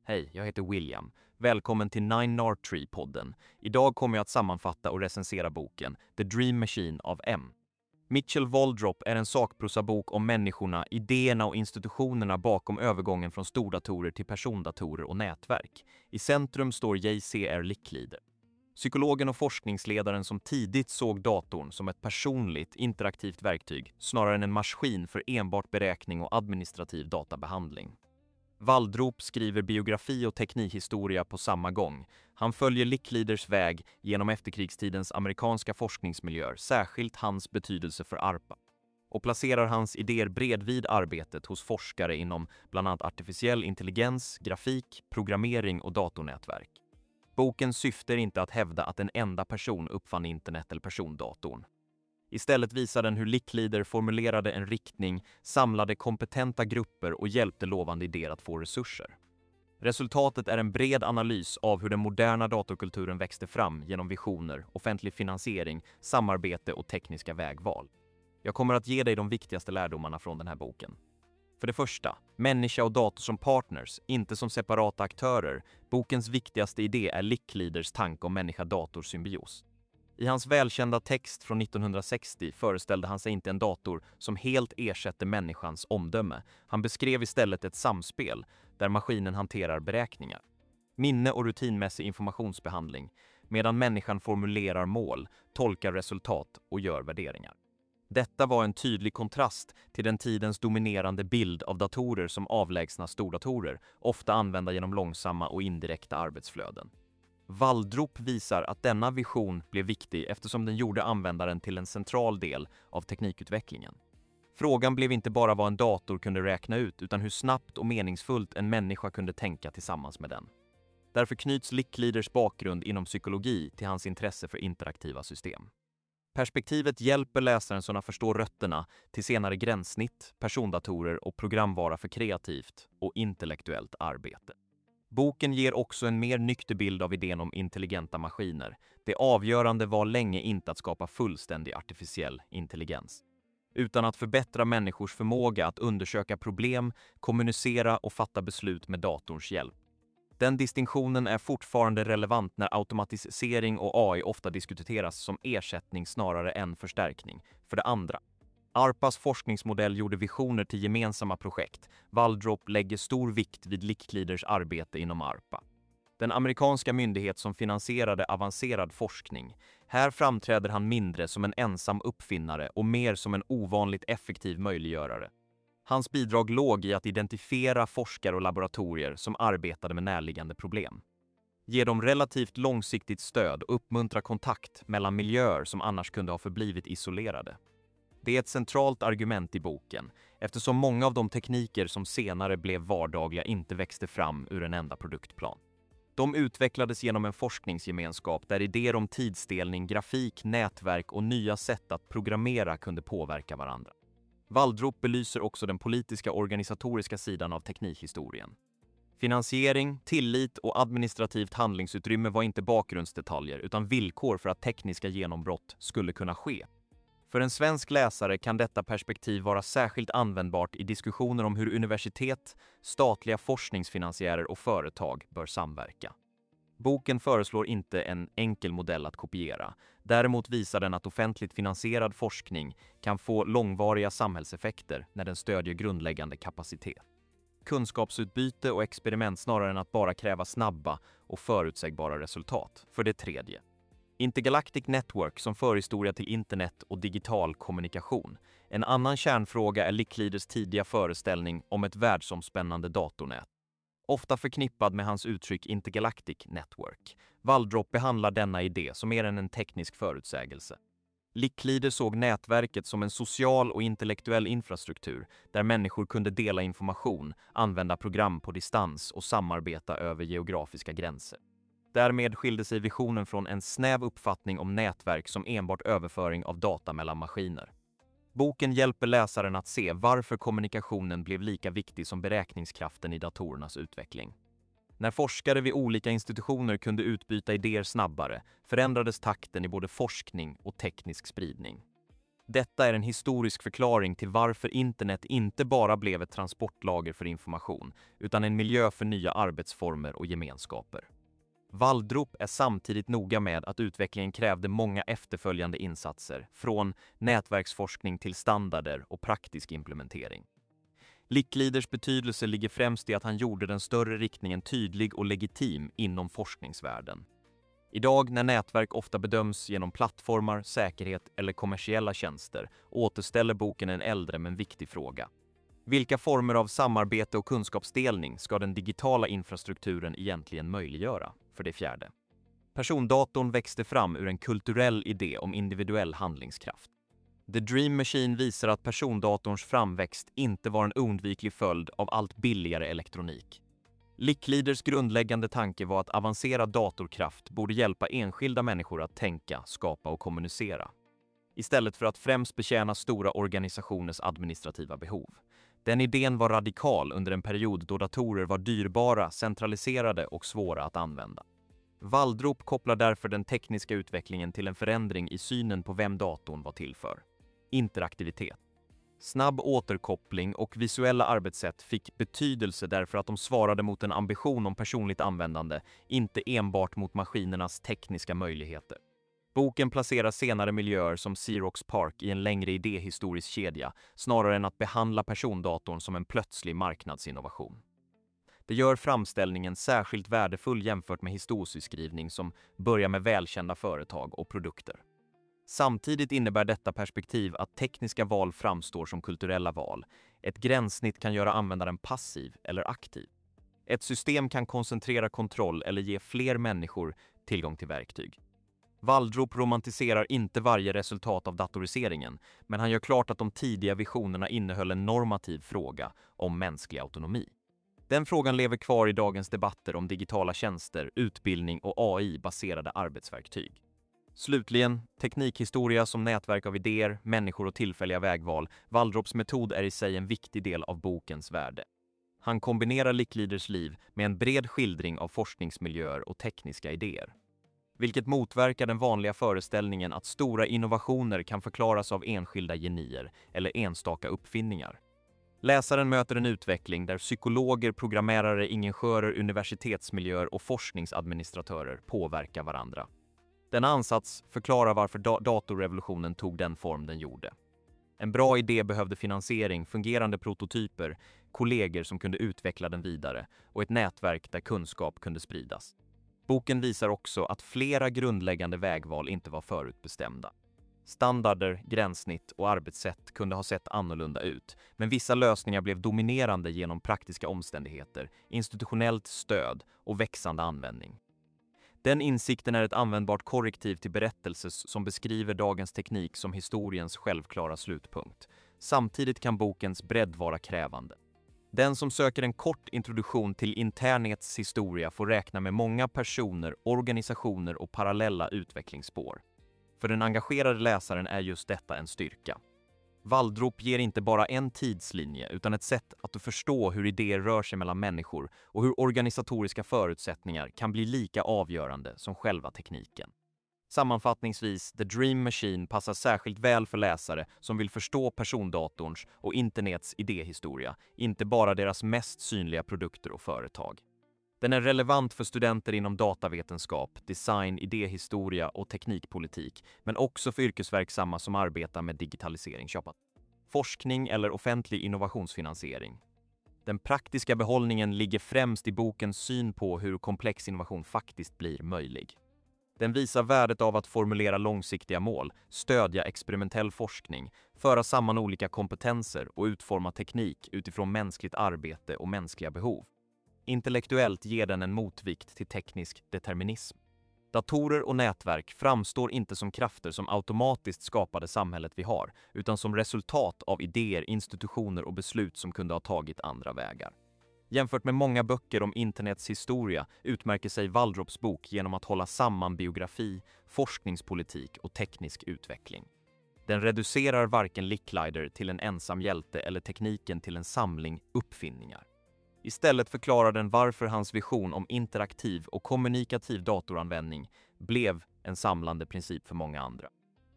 Hej, jag heter William. Välkommen till Nine Nard Tree-podden. Idag kommer jag att sammanfatta och recensera boken The Dream Machine av M. Mitchell Waldrop är en sakprosabok om människorna, idéerna och institutionerna bakom övergången från stordatorer till persondatorer och nätverk. I centrum står J.C.R. Licklider. Psykologen och forskningsledaren som tidigt såg datorn som ett personligt, interaktivt verktyg snarare än en maskin för enbart beräkning och administrativ databehandling. Waldrop skriver biografi och teknikhistoria på samma gång. Han följer Lickliders väg genom efterkrigstidens amerikanska forskningsmiljöer, särskilt hans betydelse för ARPA, och placerar hans idéer bredvid arbetet hos forskare inom bland annat artificiell intelligens, grafik, programmering och datornätverk. Bokens syfte är inte att hävda att en enda person uppfann internet eller persondatorn. Istället visar den hur Licklider formulerade en riktning, samlade kompetenta grupper och hjälpte lovande idéer att få resurser. Resultatet är en bred analys av hur den moderna datorkulturen växte fram genom visioner, offentlig finansiering, samarbete och tekniska vägval. Jag kommer att ge dig de viktigaste lärdomarna från den här boken. För det första, människa och dator som partners, inte som separata aktörer. Bokens viktigaste idé är Lickliders tanke om människa-dator-symbios. I hans välkända text från 1960 föreställde han sig inte en dator som helt ersätter människans omdöme. Han beskrev istället ett samspel där maskinen hanterar beräkningar, minne och rutinmässig informationsbehandling, medan människan formulerar mål, tolkar resultat och gör värderingar. Detta var en tydlig kontrast till den tidens dominerande bild av datorer som avlägsna stordatorer, ofta använda genom långsamma och indirekta arbetsflöden. Waldrop visar att denna vision blev viktig eftersom den gjorde användaren till en central del av teknikutvecklingen. Frågan blev inte bara vad en dator kunde räkna ut utan hur snabbt och meningsfullt en människa kunde tänka tillsammans med den. Därför knyts Lickliders bakgrund inom psykologi till hans intresse för interaktiva system. Perspektivet hjälper läsaren som att förstå rötterna till senare gränssnitt, persondatorer och programvara för kreativt och intellektuellt arbete. Boken ger också en mer nykter bild av idén om intelligenta maskiner. Det avgörande var länge inte att skapa fullständig artificiell intelligens, utan att förbättra människors förmåga att undersöka problem, kommunicera och fatta beslut med datorns hjälp. Den distinktionen är fortfarande relevant när automatisering och AI ofta diskuteras som ersättning snarare än förstärkning. För det andra, ARPAs forskningsmodell gjorde visioner till gemensamma projekt. Waldrop lägger stor vikt vid Lickliders arbete inom ARPA, den amerikanska myndighet som finansierade avancerad forskning. Här framträder han mindre som en ensam uppfinnare och mer som en ovanligt effektiv möjliggörare. Hans bidrag låg i att identifiera forskare och laboratorier som arbetade med närliggande problem, ge dem relativt långsiktigt stöd och uppmuntra kontakt mellan miljöer som annars kunde ha förblivit isolerade. Det är ett centralt argument i boken, eftersom många av de tekniker som senare blev vardagliga inte växte fram ur en enda produktplan. De utvecklades genom en forskningsgemenskap där idéer om tidsdelning, grafik, nätverk och nya sätt att programmera kunde påverka varandra. Waldrop belyser också den politiska organisatoriska sidan av teknikhistorien. Finansiering, tillit och administrativt handlingsutrymme var inte bakgrundsdetaljer utan villkor för att tekniska genombrott skulle kunna ske. För en svensk läsare kan detta perspektiv vara särskilt användbart i diskussioner om hur universitet, statliga forskningsfinansiärer och företag bör samverka. Boken föreslår inte en enkel modell att kopiera. Däremot visar den att offentligt finansierad forskning kan få långvariga samhällseffekter när den stödjer grundläggande kapacitet, kunskapsutbyte och experiment snarare än att bara kräva snabba och förutsägbara resultat. För det tredje, Intergalactic Network som förhistoria till internet och digital kommunikation. En annan kärnfråga är Lickliders tidiga föreställning om ett världsomspännande datornät, ofta förknippad med hans uttryck Intergalactic Network. Waldrop behandlar denna idé som mer än en teknisk förutsägelse. Licklider såg nätverket som en social och intellektuell infrastruktur där människor kunde dela information, använda program på distans och samarbeta över geografiska gränser. Därmed skilde sig visionen från en snäv uppfattning om nätverk som enbart överföring av data mellan maskiner. Boken hjälper läsaren att se varför kommunikationen blev lika viktig som beräkningskraften i datorernas utveckling. När forskare vid olika institutioner kunde utbyta idéer snabbare förändrades takten i både forskning och teknisk spridning. Detta är en historisk förklaring till varför internet inte bara blev ett transportlager för information, utan en miljö för nya arbetsformer och gemenskaper. Waldrop är samtidigt noga med att utvecklingen krävde många efterföljande insatser, från nätverksforskning till standarder och praktisk implementering. Lickleaders betydelse ligger främst i att han gjorde den större riktningen tydlig och legitim inom forskningsvärlden. Idag, när nätverk ofta bedöms genom plattformar, säkerhet eller kommersiella tjänster, återställer boken en äldre men viktig fråga. Vilka former av samarbete och kunskapsdelning ska den digitala infrastrukturen egentligen möjliggöra? För det fjärde. Persondatorn växte fram ur en kulturell idé om individuell handlingskraft. The Dream Machine visar att persondatorns framväxt inte var en oundviklig följd av allt billigare elektronik. Lickleaders grundläggande tanke var att avancerad datorkraft borde hjälpa enskilda människor att tänka, skapa och kommunicera, istället för att främst betjäna stora organisationers administrativa behov. Den idén var radikal under en period då datorer var dyrbara, centraliserade och svåra att använda. Waldrop kopplar därför den tekniska utvecklingen till en förändring i synen på vem datorn var till för. Interaktivitet. Snabb återkoppling och visuella arbetssätt fick betydelse därför att de svarade mot en ambition om personligt användande, inte enbart mot maskinernas tekniska möjligheter. Boken placerar senare miljöer som Xerox PARC i en längre idéhistorisk kedja, snarare än att behandla persondatorn som en plötslig marknadsinnovation. Det gör framställningen särskilt värdefull jämfört med historieskrivning som börjar med välkända företag och produkter. Samtidigt innebär detta perspektiv att tekniska val framstår som kulturella val. Ett gränssnitt kan göra användaren passiv eller aktiv. Ett system kan koncentrera kontroll eller ge fler människor tillgång till verktyg. Waldrop romantiserar inte varje resultat av datoriseringen, men han gör klart att de tidiga visionerna innehöll en normativ fråga om mänsklig autonomi. Den frågan lever kvar i dagens debatter om digitala tjänster, utbildning och AI-baserade arbetsverktyg. Slutligen, teknikhistoria som nätverk av idéer, människor och tillfälliga vägval. Waldrops metod är i sig en viktig del av bokens värde. Han kombinerar Lickleaders liv med en bred skildring av forskningsmiljöer och tekniska idéer, vilket motverkar den vanliga föreställningen att stora innovationer kan förklaras av enskilda genier eller enstaka uppfinningar. Läsaren möter en utveckling där psykologer, programmerare, ingenjörer, universitetsmiljöer och forskningsadministratörer påverkar varandra. Denna ansats förklarar varför datorrevolutionen tog den form den gjorde. En bra idé behövde finansiering, fungerande prototyper, kollegor som kunde utveckla den vidare och ett nätverk där kunskap kunde spridas. Boken visar också att flera grundläggande vägval inte var förutbestämda. Standarder, gränssnitt och arbetssätt kunde ha sett annorlunda ut, men vissa lösningar blev dominerande genom praktiska omständigheter, institutionellt stöd och växande användning. Den insikten är ett användbart korrektiv till berättelser som beskriver dagens teknik som historiens självklara slutpunkt. Samtidigt kan bokens bredd vara krävande. Den som söker en kort introduktion till internets historia får räkna med många personer, organisationer och parallella utvecklingsspår. För den engagerade läsaren är just detta en styrka. Waldrop ger inte bara en tidslinje utan ett sätt att förstå hur idéer rör sig mellan människor och hur organisatoriska förutsättningar kan bli lika avgörande som själva tekniken. Sammanfattningsvis, The Dream Machine passar särskilt väl för läsare som vill förstå persondatorns och internets idéhistoria, inte bara deras mest synliga produkter och företag. Den är relevant för studenter inom datavetenskap, design, idéhistoria och teknikpolitik, men också för yrkesverksamma som arbetar med digitalisering, forskning eller offentlig innovationsfinansiering. Den praktiska behållningen ligger främst i bokens syn på hur komplex innovation faktiskt blir möjlig. Den visar värdet av att formulera långsiktiga mål, stödja experimentell forskning, föra samman olika kompetenser och utforma teknik utifrån mänskligt arbete och mänskliga behov. Intellektuellt ger den en motvikt till teknisk determinism. Datorer och nätverk framstår inte som krafter som automatiskt skapade samhället vi har, utan som resultat av idéer, institutioner och beslut som kunde ha tagit andra vägar. Jämfört med många böcker om internets historia utmärker sig Waldrops bok genom att hålla samman biografi, forskningspolitik och teknisk utveckling. Den reducerar varken Licklider till en ensam hjälte eller tekniken till en samling uppfinningar. Istället förklarar den varför hans vision om interaktiv och kommunikativ datoranvändning blev en samlande princip för många andra.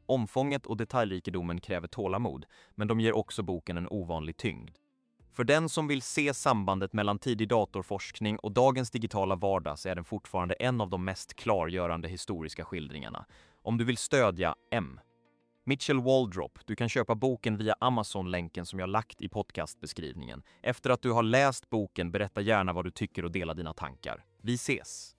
Omfånget och detaljrikedomen kräver tålamod, men de ger också boken en ovanlig tyngd. För den som vill se sambandet mellan tidig datorforskning och dagens digitala vardag så är den fortfarande en av de mest klargörande historiska skildringarna. Om du vill stödja M. Mitchell Waldrop, du kan köpa boken via Amazon-länken som jag lagt i podcastbeskrivningen. Efter att du har läst boken, berätta gärna vad du tycker och dela dina tankar. Vi ses!